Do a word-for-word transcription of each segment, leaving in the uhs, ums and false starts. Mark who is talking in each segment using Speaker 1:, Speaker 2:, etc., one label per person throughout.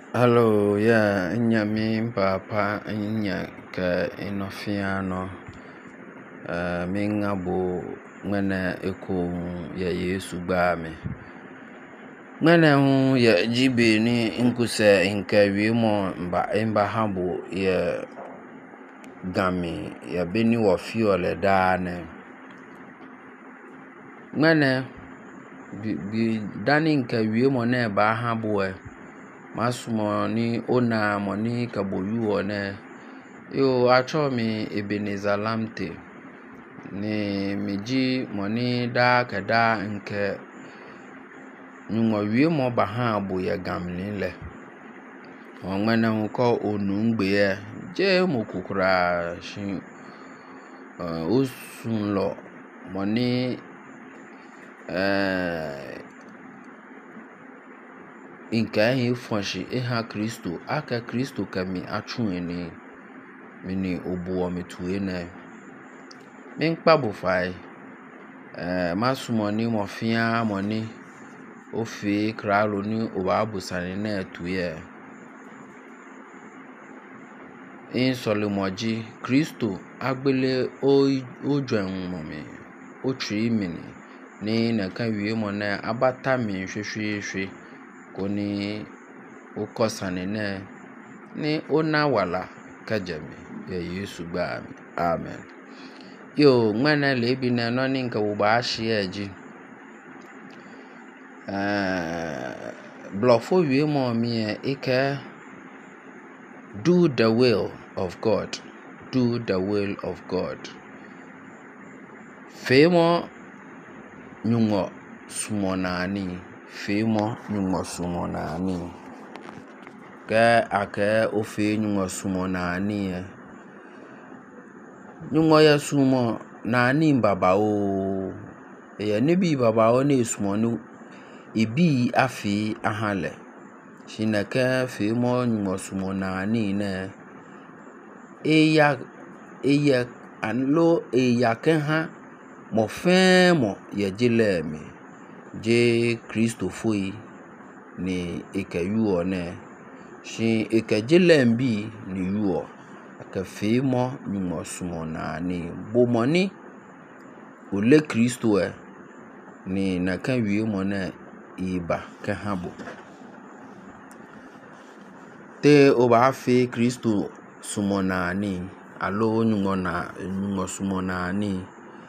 Speaker 1: Hello, yeah, nyame papa nya ka inofiano uh, mingabo ngana eko ya Yesu ba me ngana hu ya jibe ni inkusa inkawi mo mba imba habo ya gami ya beni wa fiole dane ngana bi, bi dani inkawi mo ne ba habo e masumo ni ona mo ni kaboyu one yo acho mi Ebenezer Lamte ni miji mo ni da kada nke nyungo wie mo ba ha bo ya gamni le onwena hu ko onungbe ye je mo kukura shi uh, osun lo mo ni eh inka hi fonshi eha Kristo aka Kristo kami atwene mini obuo metuwe na menkpa bofai eh masumo ni mofia moni ofi kralo ni oba busane na tuye in solimoji Kristo agbele ojwan momi o tri mini ni na kan wie mo na abata mi hwehwehwe koni ukosane na ni ona wala kajami ya Yesu ba amen. Yo ngwana lebi na no ni nka wo ba hye aji eh blofo wie mo mi e ka do the will of God, do the will of God. Femo nyungo sumonani, femo nyungo sumonani. Ka aka ofe nyungo sumonani e nyungo ya sumo nani baba o e ne bi baba o ne sumo no ibi afi ahale shinaka femo nyungo sumo nani ne eya eya anlo eya kenha mo femo ya jilemi je Kristo foi ni ekayuo ne shi ekajilembi ni yuo aka femo nyungo sumo nani bomoni ole Kristo e ni na kan wie mo na iba ka habo te oba fe Kristo sumo nani alo nyungo na nyungo sumo nani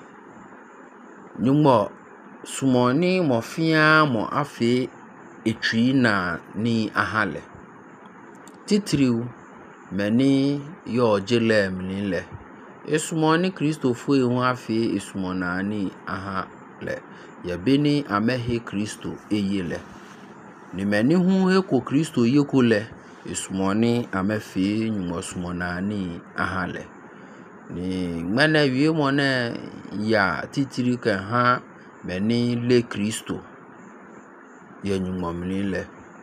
Speaker 1: nyungo sumo ni mo fia mo afe etwi na ni ahale titriu meni yo jelem ni le esumo ni Kristo foi hu afe esumo nani ahale ya beni amehe Kristo eyele ni meni hu eko Kristo yekole esumo ni amefe nyungo sumo nani ahale ni ngana wie mo na ya titiri ka ha meni le Kristo ya nyungo mni le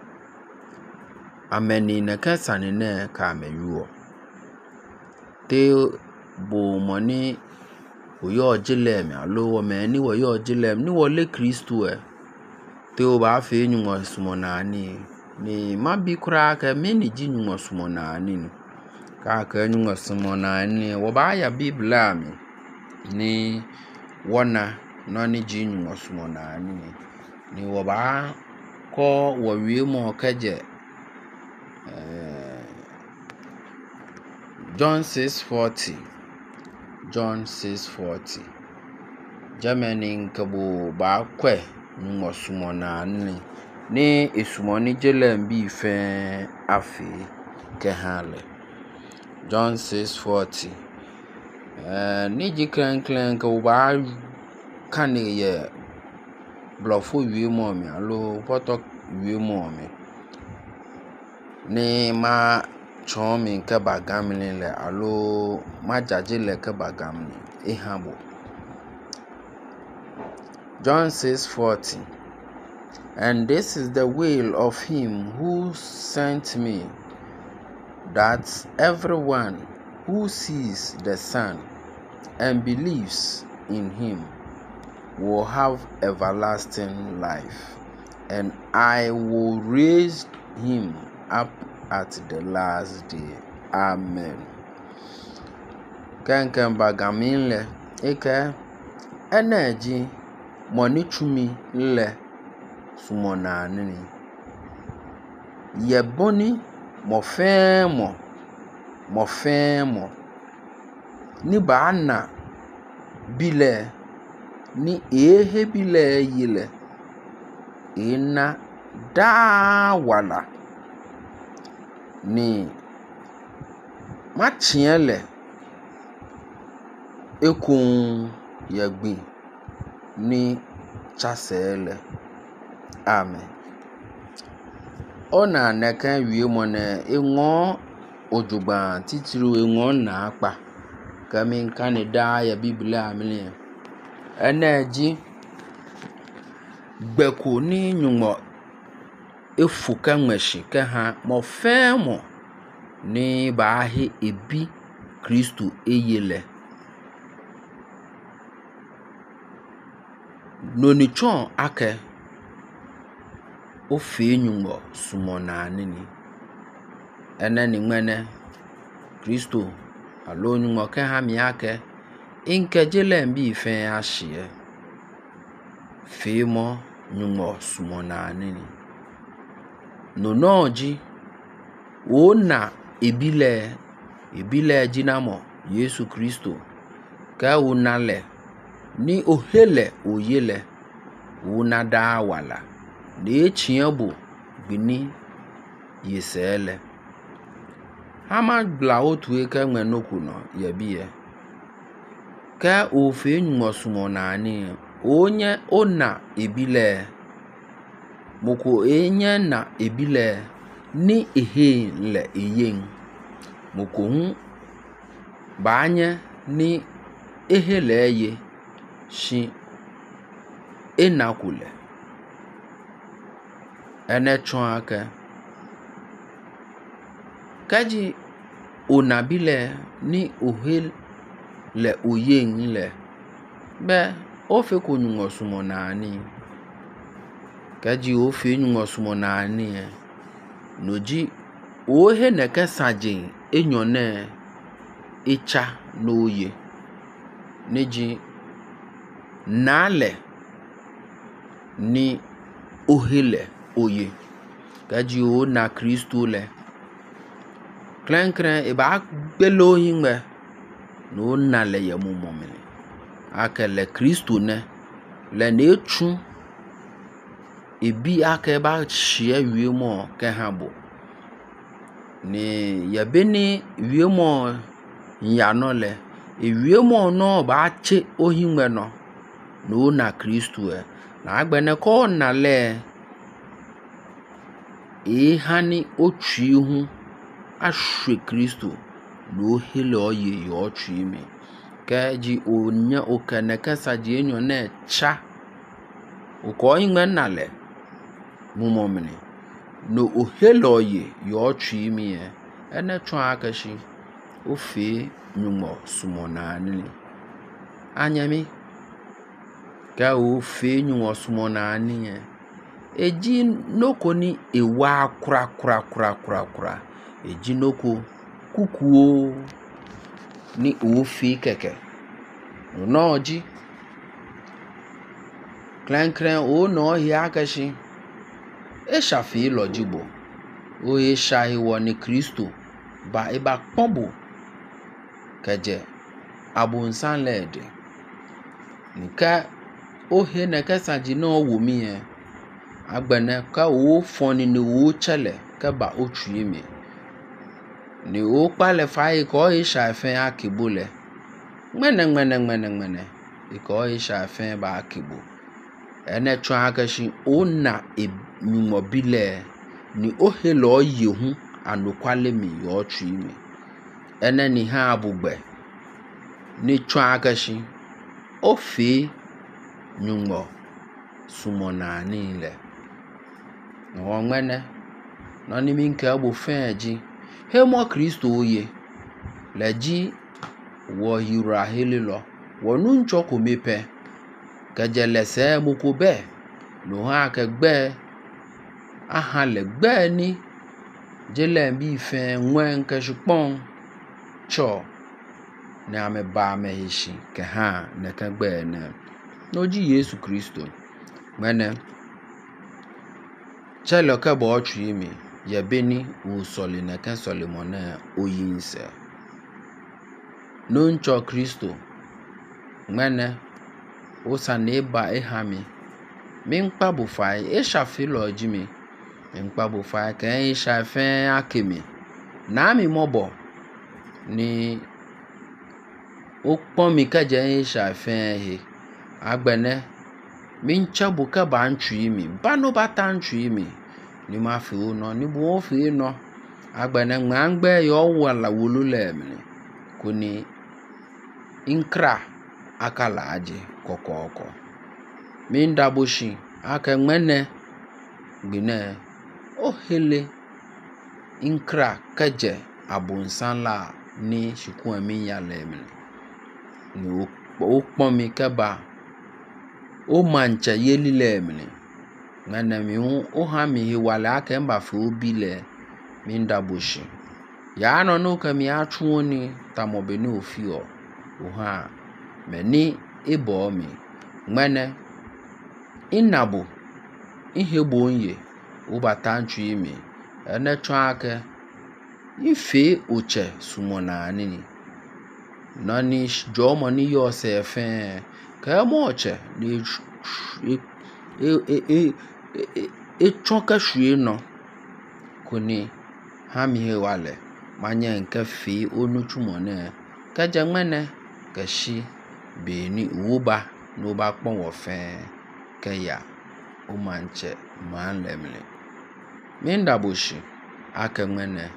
Speaker 1: ameni na kasane na ka ameyuo te bo moni oyo jilem alo wo meni wo yo jilem ni wo le Kristo e te o ba fe nyungo sumo nani ni mabi kura ka meni ji nyungo sumo nani ka ka nyungo sumo nani wo ba ya bibla mi ni wona no ni ji nyungo sumo nani ni wo ba ko wo wie mo kaje uh, John six forty John six forty Germany nkabo ba kwe nyungo sumo nani ni esumo ni jelem bi fe afi ke hale John six forty eh ni ji kran kran ka ba kan ye blofo wie mo mi alo poto wie mo mi ni ma chomi ka bagamni le alo ma jaji le ka bagamni ehabo John six forty and this is the will of him who sent me, that everyone who sees the Son and believes in him will have everlasting life, and I will raise him up at the last day. Amen. Kankan bagamin le eke energy money chumi le sumona nini. Ye boni mo fe mo mo fe mo ni ba na bile ni ehe bile yile ina da wala ni machiele ekun yagbi ni chasele. Amen. Ona neka wie mo na enwo ojugban titiru enwo na apa kami kan da ya biblia amile energy gbeko ni nyumo efuka nweshi ka ha mo femo ni ba he ebi Kristo eyele no ni chon ake o fe nyumo sumona nini ene ni mwene Kristo alo nyumo ka ha mi ake inke jele mbi fe ahie fe mo nyumo sumona nini no noji ona ebile ebile jinamo Yesu Kristo ka unale ni ohele oyele una da wala de chiabo bini yesele hama bla otu eke nwenoku no yebie ka ofe nyumo sumona ni onye ona ebile moko enye na ebile ni ehe le eyen moko hu banye ni ehe le ye shi enakule ene chon aka kaji onabile ni ohel le oyen le be ofe ko nyumo sumona ni kaji ofe nyumo sumona ni noji ohe ne kesaje enyone icha noye neji nale ni ohele oye kaji o na Kristo le klen klen e ba gbelo yinme no na le ye mumomele akele Kristo ne le ne chu ebi ake ba hie wiemo ke habo ni yebeni wiemo nyano le e wiemo no ba che ohimwe no no na Kristo e na agbene ko na le e hani otwi hu ahwe Kristo no hele oye yo otwi mi ka ji onya okane kasa ji enyo na cha uko ingme na le mumomene no ohele oye yo otwi mi e ene twa akashi ofe nyumo sumona ni anyami ka ofe nyumo sumona ni e eji noko ni ewa kura kura kura kura kura eji noko kukuo ni ofe keke no ji klan klan o no hi akashi e shafi lojibo o e shahi woni Kristo ba e ba pombo kaje abunsan lede nka o he na kasaji no wo mi e agbene ka o foni ni o chele ka ba o twi mi ni o pale fai ko e shafe akibule mene mene mene mene e ko e shafe ba akibu ene twa akashi ona e mobile ni o he lo yehu anokwale mi yo twi mi ene ni ha abugbe ni twa akashi ofe nyumo sumona ni le no ngene no ni minka abo feji he mo Kristo oye leji wo hira helilo wonu nchoko mepe kajelese mukobe no ha ke gbe aha le gbe ni Jelen bi fe ngwen ke shpon cho ne ame ba me hishi ke ha ne kan gbe ne no ji Yesu Kristo mene chelo ke bo twi mi ye beni wo soli ne kan Solomon na oyinse no ncho Kristo mene o sane ba e ha mi min pa bo fa e sha fi lo ji mi min pa bo fa ke e sha fe akemi na mi mobo ni o pon mi ka je e sha fe he agbene min chabu ka ba ntwi mi ba no ba ta ntwi mi ni ma fi o no ni bo fi no agbene ngangbe yo wala wulu le mi kuni inkra akala aje kokoko min daboshi aka ngmene gbine o hele inkra kaje abunsanla ni shiku ami ya le mi ni o pon mi ka ba o mancha yeli le mi ngana mi o ha mi hi wala aka mba fe obi le min daboshi ya no no ka mi atwu ni tamobe ni ofi o o ha meni ebo mi ngmene inabo ihebo nye ubata ntwi mi ene twa aka ife oche sumona ani nani jomo ni yo se fe ka mo oche ni e e e e choka hwie no kuni ha mi he wale manya nka fi onutumo ne ka jangmene ka shi be ni uba no ba pon wo fe ka ya o manche man lemle min daboshi aka ngmene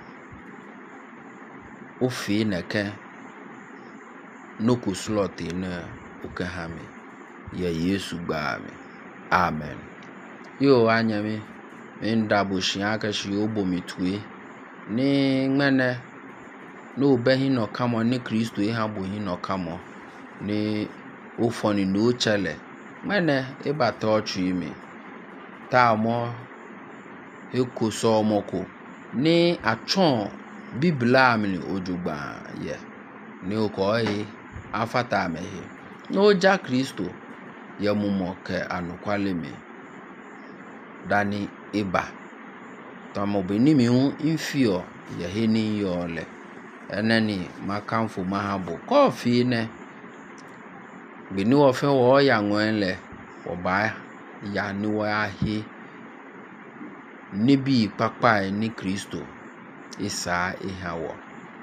Speaker 1: o fi na ke no ku slot na o ka ha mi ya Yesu gba mi amen yo anyami min daboshi aka shi obo mi tuwe ni ngmene no behi no kamo ni Kristo e ha bo hi no kamo ni o foni no chele ngmene e bata ochu mi ta mo e ko so mo ko ni atwon bibla mi ojugba ye ni o ko e afata me he no ja Kristo ye mumo ke anukwale mi dani eba tamo beni mi hu infio ye he ni yo le enani makamfo mahabo kofi ne beni wo fe wo ya nwen le wo ba ya ni wo ahi ni bi papa ni Kristo isa ihawo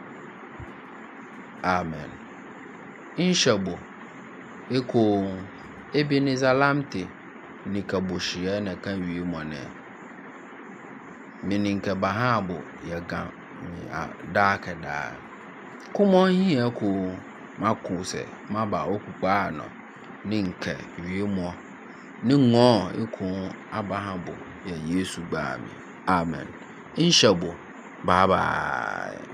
Speaker 1: amen inshabo eko ebenizalamte ni kaboshia na kan wi mone meaning ka bahabo ya ga da ka da kumo hi eko makuse maba okupa no ni nke wi mo ni ngo eko abahabo ya Yesu gba mi amen inshabo bye bye.